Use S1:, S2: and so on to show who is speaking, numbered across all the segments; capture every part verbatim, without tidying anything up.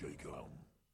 S1: Jacob.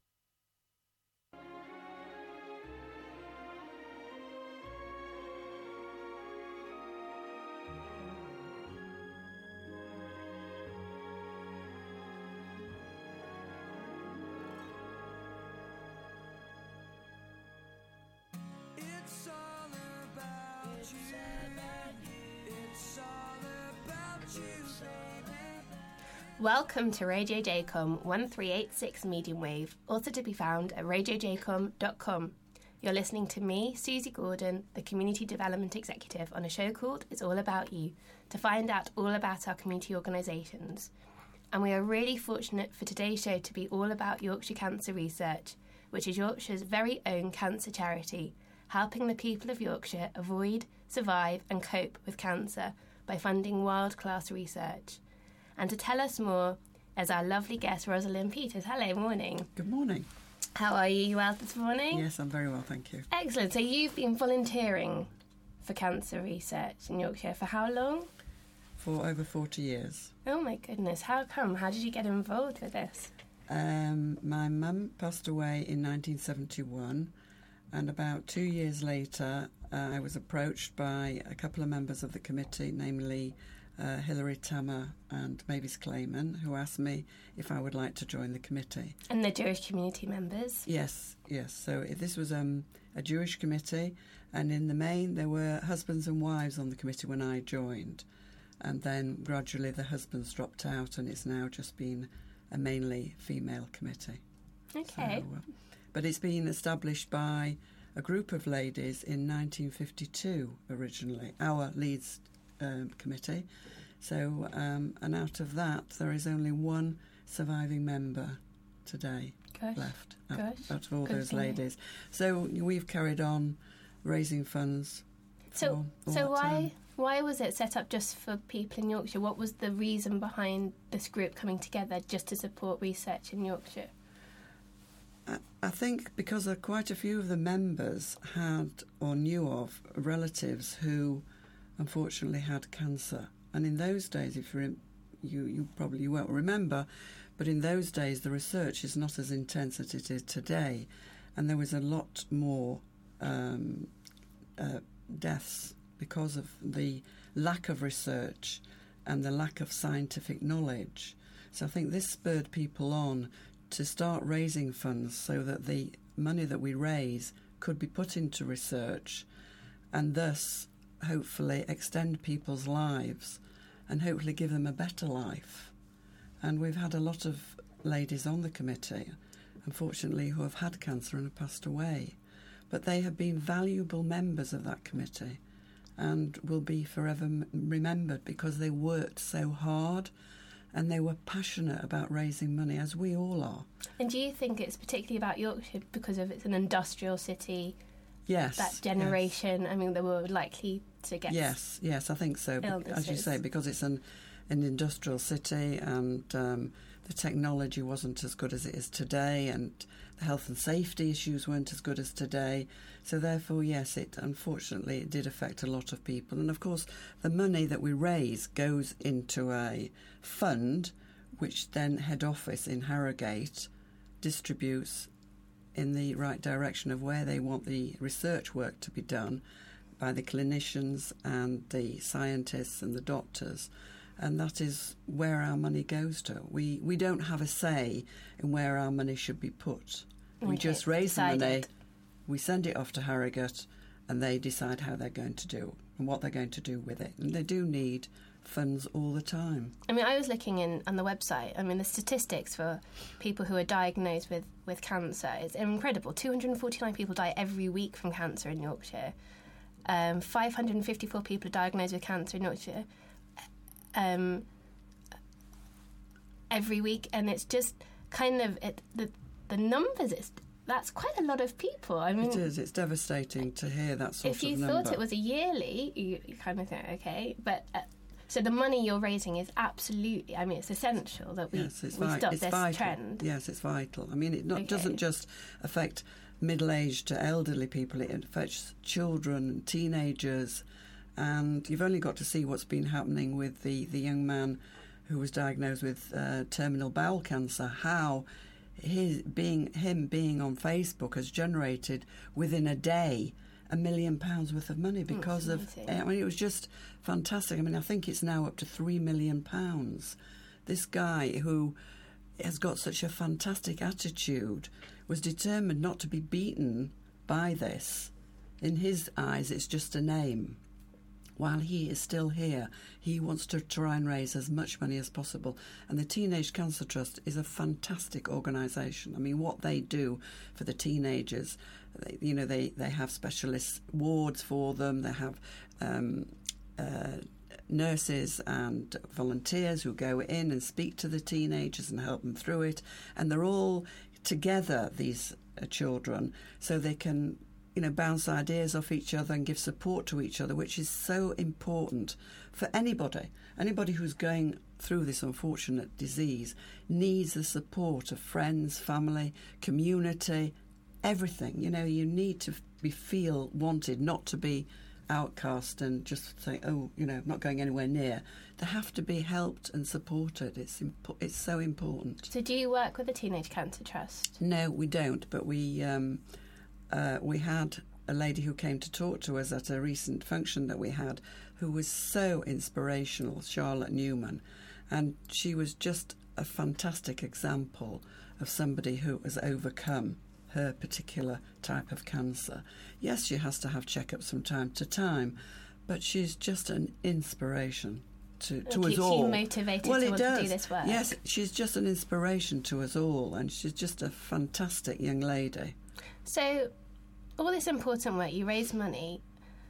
S2: It's all about
S3: It's
S2: you.
S3: about you.
S2: It's all about you, baby.
S3: Welcome to Radio Jacom one three eight six medium wave, also to be found at radio jacom dot com. You're listening to me, Susie Gordon, the Community Development Executive, on a show called It's All About You, to find out all about our community organisations. And we are really fortunate for today's show to be all about Yorkshire Cancer Research, which is Yorkshire's very own cancer charity, helping the people of Yorkshire avoid, survive and cope with cancer by funding world-class research. And to tell us more is our lovely guest, Rosalind Peters. Hello, morning.
S4: Good morning.
S3: How are you? You well this morning?
S4: Yes, I'm very well, thank you.
S3: Excellent. So you've been volunteering for cancer research in Yorkshire for how long?
S4: For over forty years.
S3: Oh my goodness, how come? How did you get involved with this?
S4: Um, my mum passed away in nineteen seventy-one, and about two years later uh, I was approached by a couple of members of the committee, namely uh, Hilary Tammer and Mavis Clayman, who asked me if I would like to join the committee.
S3: And the Jewish community members?
S4: Yes, yes. So this was um, a Jewish committee, and in the main there were husbands and wives on the committee when I joined. And then gradually the husbands dropped out, and it's now just been a mainly female committee.
S3: Okay.
S4: So, uh, but it's been established by a group of ladies in nineteen fifty-two originally, our Leeds um, committee. So, um, and out of that, there is only one surviving member today
S3: Gosh.
S4: left out,
S3: Gosh.
S4: out of all
S3: Good
S4: those
S3: to hear.
S4: ladies. So we've carried on raising funds.
S3: So,
S4: for all
S3: so
S4: that
S3: why
S4: time.
S3: why was it set up just for people in Yorkshire? What was the reason behind this group coming together just to support research in Yorkshire?
S4: I, I think because uh, quite a few of the members had or knew of relatives who unfortunately had cancer. And in those days, if you're in, you, you probably you won't remember, but in those days the research is not as intense as it is today. And there was a lot more um, uh, deaths because of the lack of research and the lack of scientific knowledge. So I think this spurred people on to start raising funds so that the money that we raise could be put into research and thus hopefully extend people's lives and hopefully give them a better life. And we've had a lot of ladies on the committee, unfortunately, who have had cancer and have passed away. But they have been valuable members of that committee and will be forever m- remembered because they worked so hard and they were passionate about raising money, as we all are.
S3: And do you think it's particularly about Yorkshire because of it's an industrial city?
S4: Yes.
S3: That generation, yes. I mean, they were likely to get
S4: Yes, yes, I think so.
S3: illnesses.
S4: As you say, because it's an, an industrial city and um, the technology wasn't as good as it is today and the health and safety issues weren't as good as today. So therefore, yes, it unfortunately it did affect a lot of people. And of course, the money that we raise goes into a fund which then head office in Harrogate distributes in the right direction of where they want the research work to be done by the clinicians and the scientists and the doctors. And that is where our money goes to. We we don't have a say in where our money should be put. We
S3: Okay,
S4: just raise
S3: decided.
S4: the money, we send it off to Harrogate, and they decide how they're going to do and what they're going to do with it. And they do need funds all the time.
S3: I mean, I was looking in on the website. I mean, the statistics for people who are diagnosed with, with cancer is incredible. two hundred forty-nine people die every week from cancer in Yorkshire. Um, five hundred fifty-four people are diagnosed with cancer in Yorkshire um, every week, and it's just kind of it, the the numbers. It's that's quite a lot of people. I mean,
S4: It is. It's devastating to hear that sort
S3: if
S4: of
S3: you
S4: number.
S3: thought it was a yearly, you, you kind of think, okay, but uh, so the money you're raising is absolutely. I mean, it's essential that we
S4: Yes, it's
S3: we
S4: vi-
S3: stop
S4: it's
S3: this
S4: vital.
S3: trend.
S4: Yes, it's vital. I mean, it not,
S3: Okay.
S4: doesn't just affect middle-aged to elderly people. It affects children and teenagers. And you've only got to see what's been happening with the, the young man who was diagnosed with uh, terminal bowel cancer, how his being him being on Facebook has generated within a day a million pounds worth of money because of. I mean, it was just fantastic. I mean, I think it's now up to three million pounds. This guy who has got such a fantastic attitude was determined not to be beaten by this. In his eyes, it's just a name. While he is still here, he wants to try and raise as much money as possible. And the Teenage Cancer Trust is a fantastic organisation. I mean, what they do for the teenagers, they, you know, they, they have specialist wards for them. They have um, uh, nurses and volunteers who go in and speak to the teenagers and help them through it. And they're all together, these uh, children, so they can, you know, bounce ideas off each other and give support to each other, which is so important for anybody. Anybody who's going through this unfortunate disease needs the support of friends, family, community, everything. You know, you need to be feel wanted, not to be outcast and just say, oh, you know, I'm not going anywhere near. They have to be helped and supported. It's impo- it's so important.
S3: So do you work with the Teenage Cancer Trust?
S4: No, we don't, but we... Um, Uh, we had a lady who came to talk to us at a recent function that we had who was so inspirational, Charlotte Newman, and she was just a fantastic example of somebody who has overcome her particular type of cancer. Yes, she has to have checkups from time to time, but she's just an inspiration to, to us
S3: keeps
S4: all.
S3: you motivated
S4: well,
S3: to
S4: it
S3: want
S4: does.
S3: to do this work.
S4: Yes, she's just an inspiration to us all, and she's just a fantastic young lady.
S3: So, all this important work, you raise money,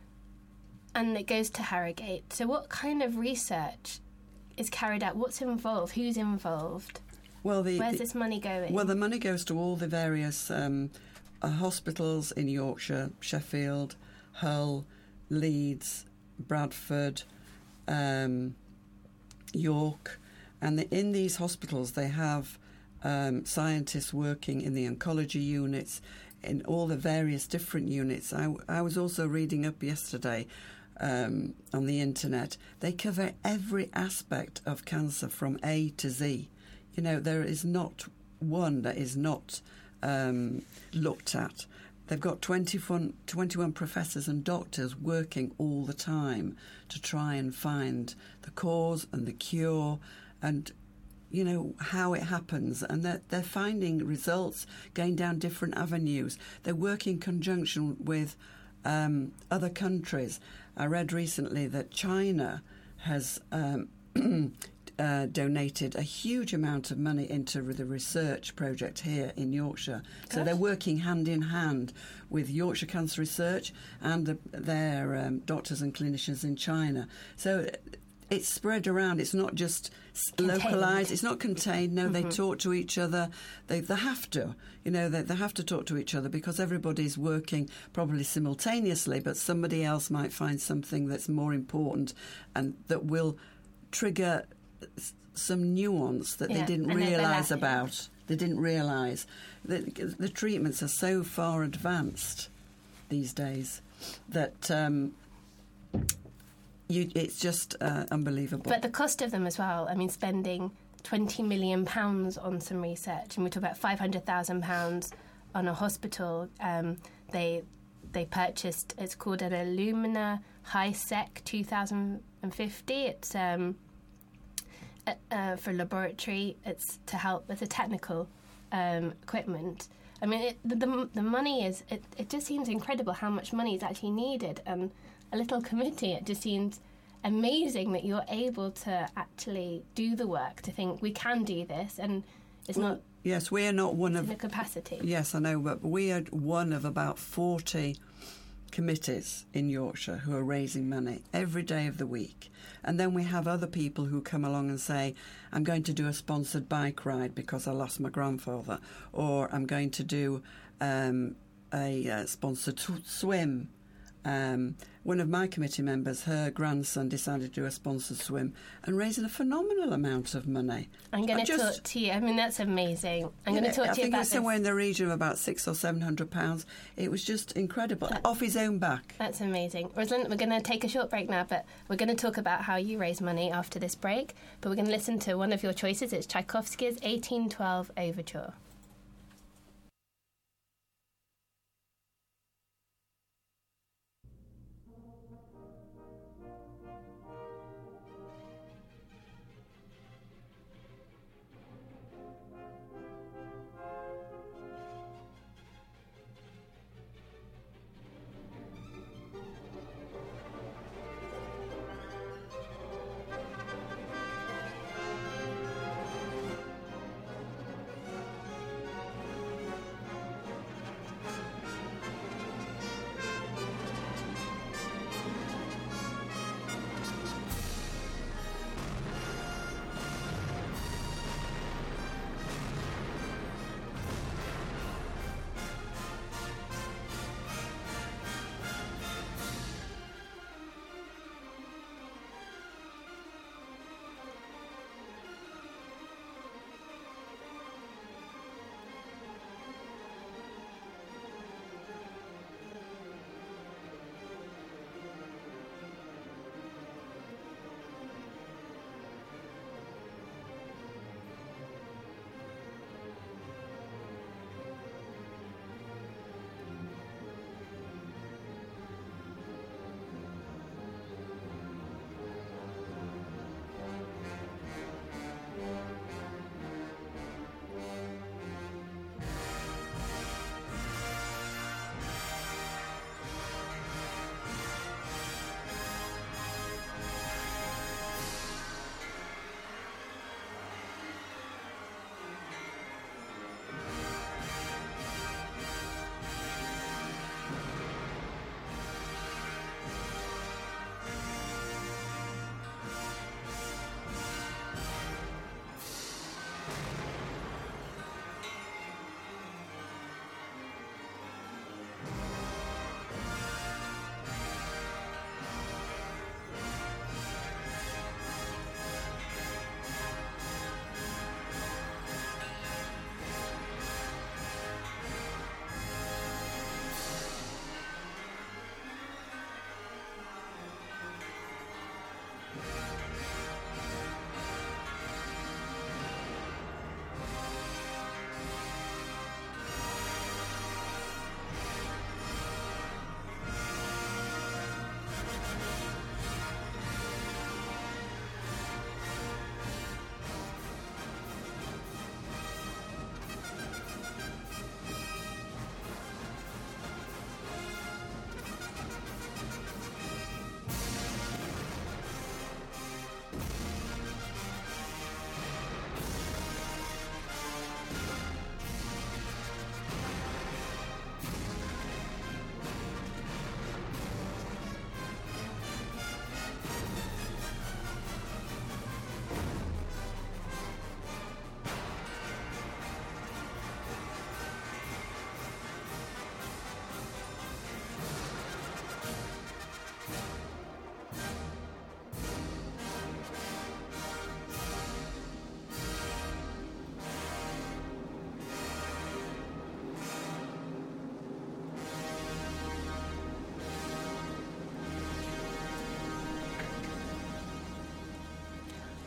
S3: and it goes to Harrogate. So what kind of research is carried out? What's involved? Who's involved?
S4: Well, the,
S3: Where's
S4: the,
S3: this money going?
S4: Well, the money goes to all the various um, uh, hospitals in Yorkshire, Sheffield, Hull, Leeds, Bradford, um, York. And the, in these hospitals, they have um, scientists working in the oncology units, in all the various different units. I, I was also reading up yesterday um, on the internet. They cover every aspect of cancer from A to Z. You know, there is not one that is not um, looked at. They've got twenty-one, twenty-one professors and doctors working all the time to try and find the cause and the cure and, you know, how it happens, and that they're, they're finding results going down different avenues. They work in conjunction with um, other countries. I read recently that China has um, uh, donated a huge amount of money into the research project here in Yorkshire. Gosh. So they're working hand in hand with Yorkshire Cancer Research and the, their um, doctors and clinicians in China. So it's spread around. It's not just contained. Localised. It's not contained. No, mm-hmm. They talk to each other. They they have to. You know, they, they have to talk to each other because everybody's working probably simultaneously, but somebody else might find something that's more important and that will trigger some nuance that yeah, they didn't realise about. They didn't realise. The, the treatments are so far advanced these days that... Um, You, it's just uh, unbelievable.
S3: But the cost of them as well, I mean, spending twenty million pounds on some research, and we talk about five hundred thousand pounds on a hospital. Um, they they purchased, it's called an Illumina HiSec two thousand fifty. It's um, uh, uh, for laboratory. It's to help with the technical um, equipment. I mean, it, the, the the money is, it, it just seems incredible how much money is actually needed. And a little committee, it just seems amazing that you're able to actually do the work, to think we can do this, and it's well, not...
S4: Yes, we are not one of...
S3: the capacity.
S4: Yes, I know, but we are one of about forty committees in Yorkshire who are raising money every day of the week. And then we have other people who come along and say, I'm going to do a sponsored bike ride because I lost my grandfather, or I'm going to do um, a uh, sponsored t- swim. Um, one of my committee members, her grandson decided to do a sponsored swim and raising a phenomenal amount of money.
S3: I'm going to talk to you. I mean, that's amazing. I'm going to talk to you about this. I think it was
S4: somewhere in the region of about six or seven hundred pounds. It was just incredible, that, off his own back.
S3: That's amazing. Rosalind, we're going to take a short break now, but we're going to talk about how you raise money after this break. But we're going to listen to one of your choices. It's Tchaikovsky's eighteen twelve Overture.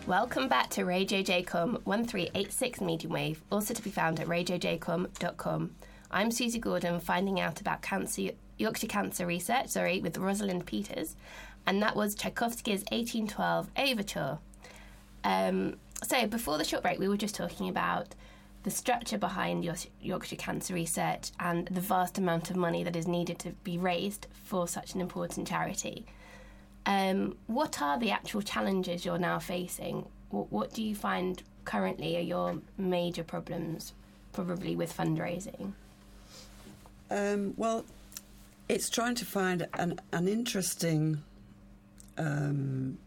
S3: Welcome back to Radio J C O M one three eight six medium wave, also to be found at radio j com dot com. I'm Susie Gordon, finding out about cancer, Yorkshire cancer research, sorry, with Rosalind Peters, and that was Tchaikovsky's eighteen twelve Overture. Um, so before the short break, we were just talking about the structure behind York- Yorkshire cancer research and the vast amount of money that is needed to be raised for such an important charity. Um, what are the actual challenges you're now facing? What, what do you find currently are your major problems, probably with fundraising?
S4: Um, well, it's trying to find an, an interesting... Um,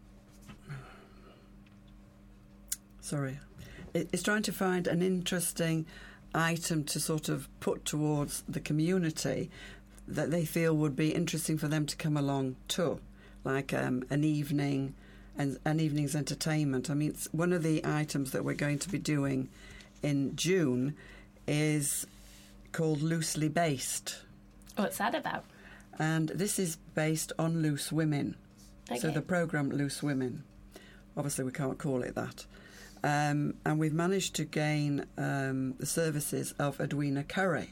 S4: sorry. It, it's trying to find an interesting item to sort of put towards the community that they feel would be interesting for them to come along to. Like um, an evening and an evening's entertainment. I mean, it's one of the items that we're going to be doing in June is called Loosely Based.
S3: What's that about?
S4: And this is based on Loose Women.
S3: Okay.
S4: So the programme Loose Women. Obviously, we can't call it that. Um, and we've managed to gain um, the services of Edwina Curry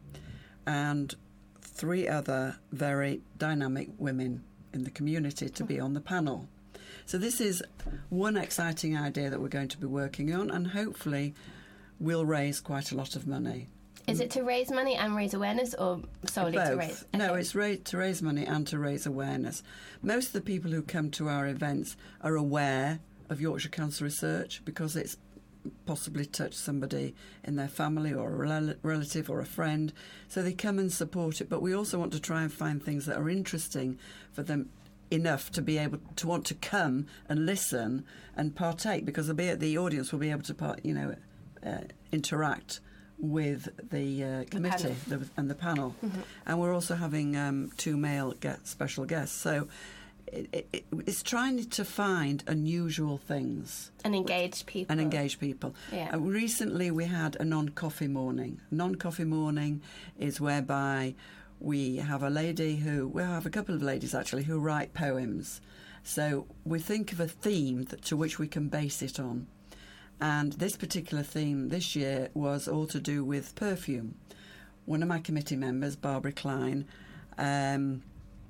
S4: and three other very dynamic women in the community to be on the panel. So this is one exciting idea that we're going to be working on, and hopefully we'll raise quite a lot of money.
S3: Is it to raise money and raise awareness, or solely
S4: Both.
S3: to raise?
S4: No,
S3: Okay.
S4: it's ra- to raise money and to raise awareness. Most of the people who come to our events are aware of Yorkshire Cancer Research because it's possibly touched somebody in their family or a rel- relative or a friend, so they come and support it. But we also want to try and find things that are interesting for them enough to be able to want to come and listen and partake, because they'll be, the audience will be able to part, you know, uh, interact with the uh, committee
S3: The
S4: the, and the panel.
S3: Mm-hmm.
S4: And we're also having um, two male get special guests. So it, it, it's trying to find unusual things
S3: And engage people.
S4: and engage people.
S3: Yeah.
S4: Uh, recently we had a non-coffee morning. Non-coffee morning is whereby we have a lady who, we have a couple of ladies actually, who write poems. So we think of a theme that, to which we can base it on. And this particular theme this year was all to do with perfume. One of my committee members, Barbara Klein, um,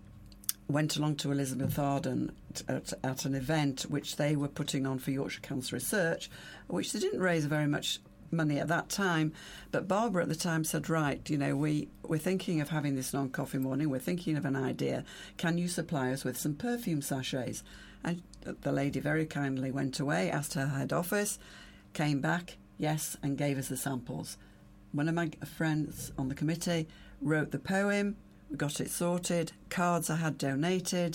S4: went along to Elizabeth Arden at, at an event which they were putting on for Yorkshire Cancer Research, which they didn't raise very much money at that time. But Barbara at the time said, right, you know, we, we're thinking of having this non-coffee morning, we're thinking of an idea. Can you supply us with some perfume sachets? And the lady very kindly went away, asked her head office, came back, yes, and gave us the samples. One of my friends on the committee wrote the poem, we got it sorted, cards I had donated,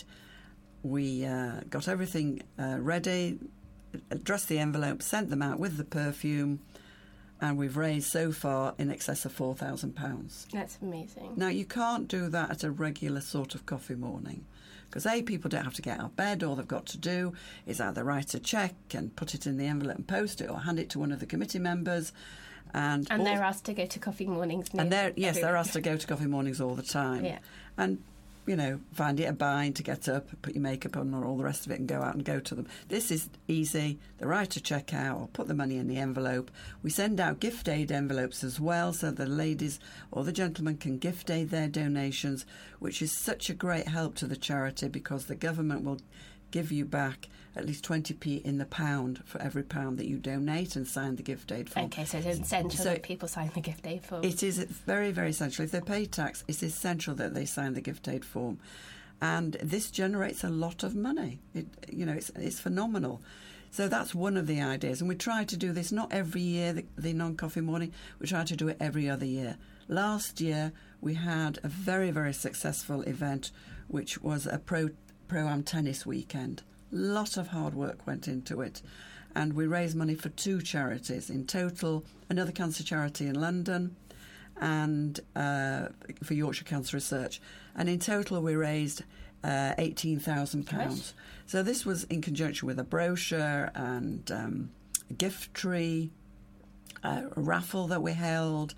S4: we uh, got everything uh, ready, addressed the envelope, sent them out with the perfume, and we've raised so far in excess of four thousand pounds.
S3: That's amazing.
S4: Now, you can't do that at a regular sort of coffee morning, because A, people don't have to get out of bed. All they've got to do is either write a cheque and put it in the envelope and post it, or hand it to one of the committee members. And,
S3: And
S4: all,
S3: they're asked to go to coffee mornings.
S4: and they're yes,
S3: every
S4: they're
S3: week.
S4: asked to go to coffee mornings all the time.
S3: Yeah.
S4: And, you know, find it a bind to get up, put your makeup on or all the rest of it and go out and go to them. This is easy. They write a cheque out or put the money in the envelope. We send out gift aid envelopes as well, so the ladies or the gentlemen can gift aid their donations, which is such a great help to the charity, because the government will give you back at least twenty p in the pound for every pound that you donate and sign the gift aid form.
S3: Okay, so it's essential
S4: So
S3: that people sign the gift aid form.
S4: It is very, very essential. If they pay tax, it's essential that they sign the gift aid form. And this generates a lot of money. It, you know, it's, it's phenomenal. So that's one of the ideas. And we try to do this not every year, the, the non-coffee morning. We try to do it every other year. Last year, we had a very, very successful event, which was a pro, pro-am tennis weekend. Lot of hard work went into it. And we raised money for two charities. In total, another cancer charity in London and uh, for Yorkshire Cancer Research. And in total, we raised uh, eighteen thousand pounds. So this was in conjunction with a brochure and um, a gift tree, uh, a raffle that we held,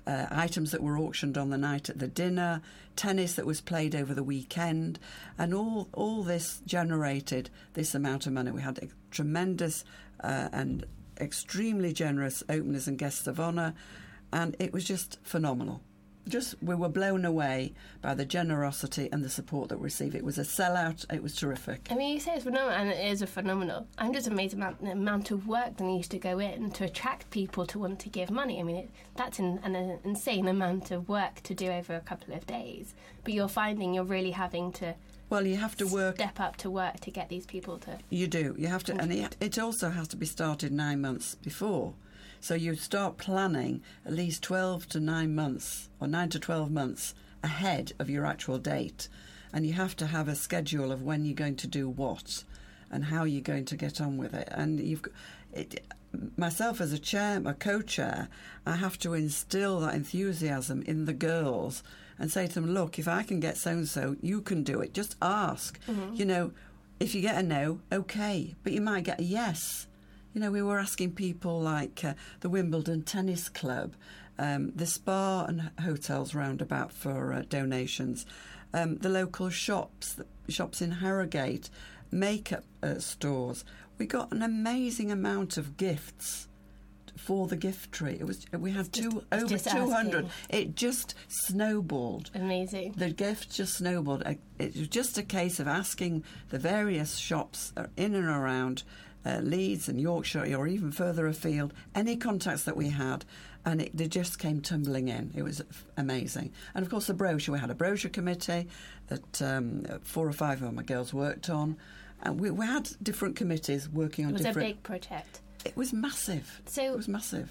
S4: uh, items that were auctioned on the night at the dinner, tennis that was played over the weekend, and all all this generated this amount of money. We had a tremendous uh, and extremely generous openers and guests of honour, and it was just phenomenal. Just we were blown away by the generosity and the support that we received. It was a sellout. It was terrific.
S3: I mean, you say it's phenomenal, and it is a phenomenal. I'm just amazed about the amount of work that needs to go in to attract people to want to give money. I mean, it, that's an, an insane amount of work to do over a couple of days. But you're finding you're really having to.
S4: Well, you have to work.
S3: Step up to work to get these people to.
S4: You do. You have to, and it, it also has to be started nine months before. So you start planning at least twelve to nine months, or nine to twelve months ahead of your actual date, and you have to have a schedule of when you're going to do what, and how you're going to get on with it. And you've, it, myself as a chair, a co-chair, I have to instill that enthusiasm in the girls and say to them, look, if I can get so and so, you can do it. Just ask. Mm-hmm. You know, if you get a no, okay, but you might get a yes. You know, we were asking people like uh, the Wimbledon Tennis Club, um, the spa and hotels roundabout for uh, donations, um, the local shops, the shops in Harrogate, makeup uh, stores. We got an amazing amount of gifts for the gift tree. It was we had two
S3: just,
S4: over
S3: just
S4: two hundred.
S3: Asking.
S4: It just snowballed.
S3: Amazing.
S4: The gift just snowballed. It was just a case of asking the various shops in and around Uh, Leeds and Yorkshire, or even further afield, any contacts that we had, and it, they just came tumbling in. It was f- amazing. And of course the brochure, we had a brochure committee that um, four or five of my girls worked on, and we, we had different committees working on
S3: different... It was
S4: different...
S3: a big project.
S4: It was massive.
S3: So,
S4: it was massive.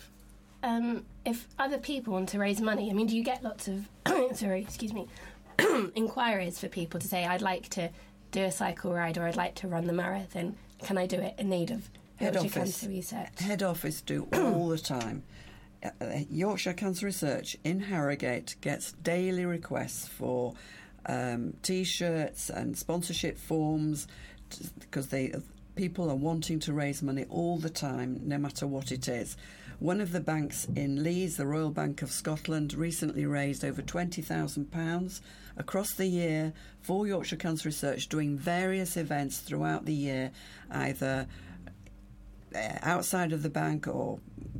S3: Um, if other people want to raise money, I mean, do you get lots of, sorry, excuse me, inquiries for people to say, I'd like to do a cycle ride, or I'd like to run the marathon? Can I do it in need of
S4: Head
S3: Yorkshire
S4: office.
S3: Cancer Research?
S4: Head office do all the time. Uh, Yorkshire Cancer Research in Harrogate gets daily requests for um, T-shirts and sponsorship forms, because they people are wanting to raise money all the time, no matter what it is. One of the banks in Leeds, the Royal Bank of Scotland, recently raised over twenty thousand pounds across the year for Yorkshire Cancer Research, doing various events throughout the year, either outside of the bank or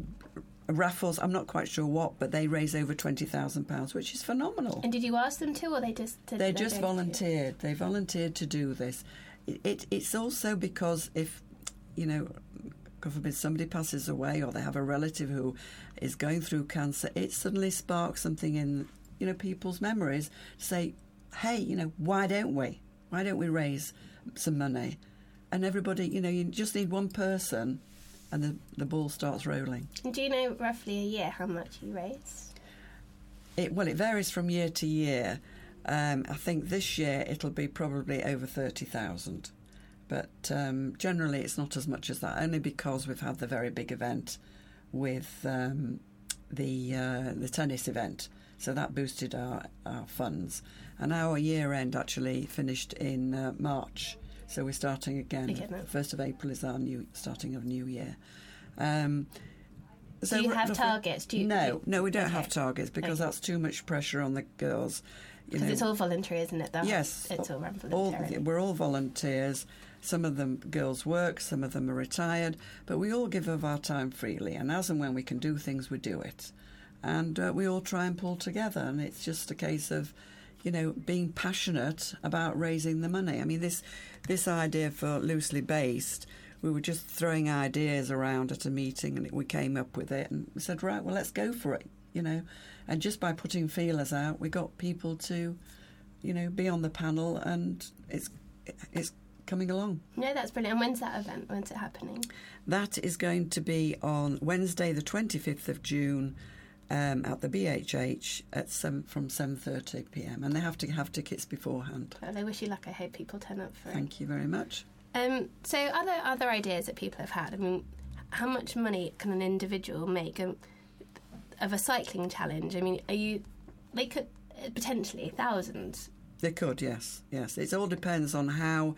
S4: raffles. I'm not quite sure what, but they raise over twenty thousand pounds, which is phenomenal.
S3: And did you ask them to, or they just did
S4: they just volunteered. They volunteered to do this. It, it, it's also because if, you know, God forbid somebody passes away, or they have a relative who is going through cancer, it suddenly sparks something in, you know, people's memories to say, hey, you know, why don't we? Why don't we raise some money? And everybody, you know, you just need one person and the, the ball starts rolling.
S3: Do you know roughly a year how much you raise?
S4: It, well, it varies from year to year. Um, I think this year it'll be probably over thirty thousand. But um, generally it's not as much as that, only because we've had the very big event with um, the uh, the tennis event. So that boosted our, our funds. And our year end actually finished in uh, March. So we're starting again.
S3: again
S4: first of April is our new starting of new year. Um, so
S3: Do you have
S4: roughly,
S3: targets? Do you,
S4: no, no, we don't
S3: okay.
S4: have targets, because okay. that's too much pressure on the girls.
S3: Because it's all voluntary, isn't it? Though?
S4: Yes.
S3: It's all run
S4: all,
S3: voluntarily.
S4: we're all volunteers. Some of them girls work, some of them are retired, but we all give of our time freely, and as and when we can do things, we do it. And uh, we all try and pull together, and it's just a case of, you know, being passionate about raising the money. I mean, this this idea for Loosely Based, we were just throwing ideas around at a meeting, and we came up with it, and we said, right, well, let's go for it, you know. And just by putting feelers out, we got people to, you know, be on the panel, and it's it's coming along.
S3: No, that's brilliant. And when's that event? When's it happening?
S4: That is going to be on Wednesday, the twenty-fifth of June, um, at the B H H at seven, from seven thirty p m, and they have to have tickets beforehand.
S3: Well, I wish you luck. I hope people turn up for it.
S4: Thank you very much.
S3: Um, so other other ideas that people have had. I mean, how much money can an individual make um, of a cycling challenge? I mean, are you? They could uh, potentially thousands.
S4: They could, yes, yes. It all depends on how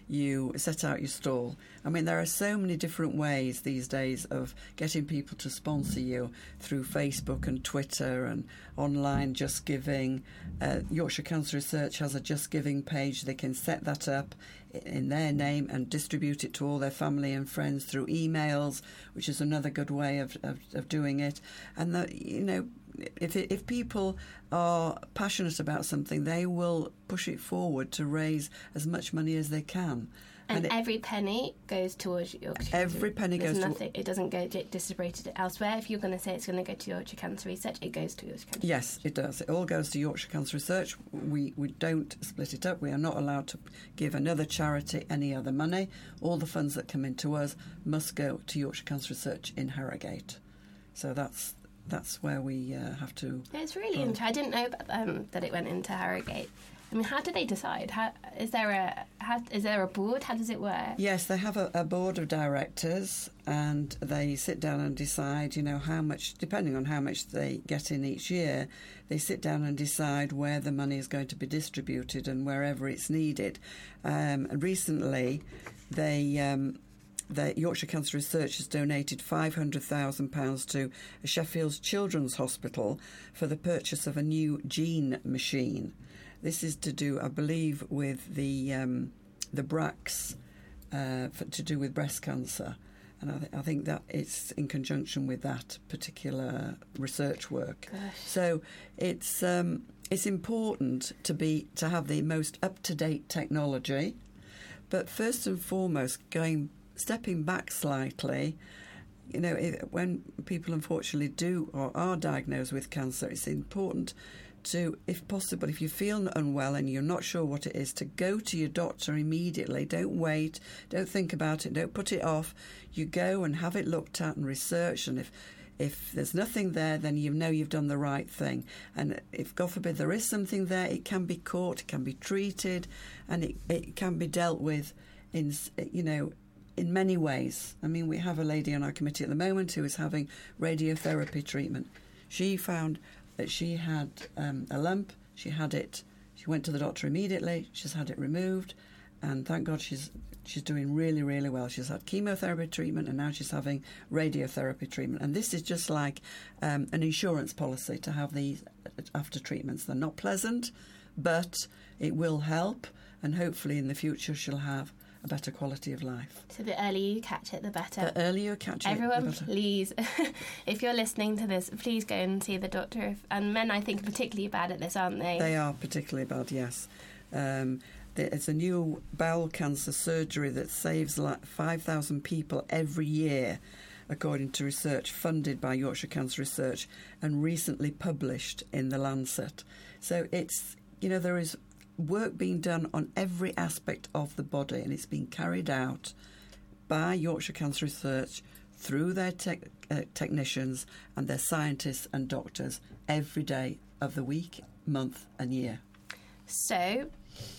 S4: you set out your stall. I mean, there are so many different ways these days of getting people to sponsor you through Facebook and Twitter and online Just Giving. Uh, Yorkshire Cancer Research has a Just Giving page. They can set that up in their name and distribute it to all their family and friends through emails, which is another good way of, of, of doing it. And, the, you know, if it, if people are passionate about something, they will push it forward to raise as much money as they can.
S3: And,
S4: And it,
S3: every penny goes towards Yorkshire
S4: Every
S3: Cancer.
S4: penny
S3: There's
S4: goes to-
S3: nothing, It doesn't go di- distributed elsewhere. If you're going to say it's going to go to Yorkshire Cancer Research, it goes to Yorkshire Cancer.
S4: yes, it does. It all goes to Yorkshire Cancer Research. We we don't split it up. We are not allowed to give another charity any other money. All the funds that come into us must go to Yorkshire Cancer Research in Harrogate. So that's that's where we uh, have to.
S3: It's really
S4: Oh.
S3: interesting. I didn't know about, um, that it went into Harrogate. I mean, how do they decide? How, is there a how, is there a board? How does it work?
S4: Yes, they have a, a board of directors, and they sit down and decide, you know, how much, depending on how much they get in each year, they sit down and decide where the money is going to be distributed and wherever it's needed. Um, and recently, they... Um, The Yorkshire Cancer Research has donated five hundred thousand pounds to Sheffield's Children's Hospital for the purchase of a new gene machine. This is to do, I believe, with the um, the B R A Cs, uh, for, to do with breast cancer. And I, th- I think that it's in conjunction with that particular research work.
S3: Gosh.
S4: So it's um, it's important to be to have the most up-to-date technology, but first and foremost, going stepping back slightly, you know, if, when people unfortunately do or are diagnosed with cancer, it's important to, if possible, if you feel unwell and you're not sure what it is, to go to your doctor immediately. Don't wait, don't think about it, don't put it off. You go and have it looked at and researched, and if if there's nothing there, then you know you've done the right thing. And if, God forbid, there is something there, it can be caught, it can be treated, and it, it can be dealt with in, you know, in many ways. I mean, we have a lady on our committee at the moment who is having radiotherapy treatment. She found that she had um, a lump, she had it, she went to the doctor immediately, she's had it removed, and thank God she's she's doing really, really well. She's had chemotherapy treatment and now she's having radiotherapy treatment. And this is just like um, an insurance policy to have these after treatments. They're not pleasant, but it will help, and hopefully in the future she'll have a better quality of life.
S3: So the earlier you catch it, the better.
S4: The earlier you catch it,
S3: Everyone,
S4: the better.
S3: please, if you're listening to this, please go and see the doctor. If, and men, I think, are particularly bad at this, aren't they?
S4: They are particularly bad, yes. Um, the, it's a new bowel cancer surgery that saves like five thousand people every year, according to research funded by Yorkshire Cancer Research and recently published in The Lancet. So it's, you know, there is work being done on every aspect of the body, and it's being carried out by Yorkshire Cancer Research through their tech, uh, technicians and their scientists and doctors every day of the week, month and year.
S3: So,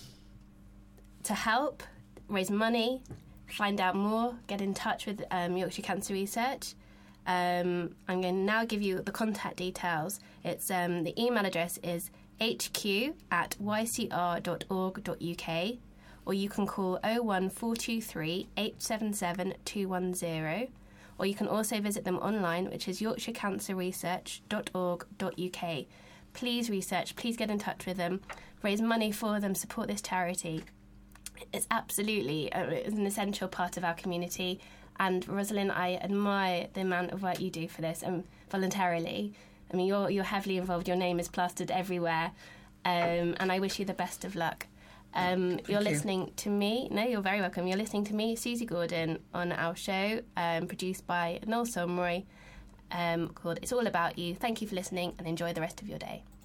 S3: to help, raise money, find out more, get in touch with um, Yorkshire Cancer Research. Um, I'm going to now give you the contact details. It's um, the email address is h q at y c r dot org dot u k, or you can call oh one four two three eight seven seven two one zero, or you can also visit them online, which is yorkshire cancer research dot org dot u k. Please research, please get in touch with them, raise money for them, support this charity. It's absolutely uh, it's an essential part of our community, and Rosalind, I admire the amount of work you do for this, and voluntarily. I mean, you're you're heavily involved. Your name is plastered everywhere, um, and I wish you the best of luck. Um, you're
S4: you.
S3: listening to me. No, you're very welcome. You're listening to me, Susie Gordon, on our show, um, produced by Noel Somroy, um, called "It's All About You." Thank you for listening, and enjoy the rest of your day.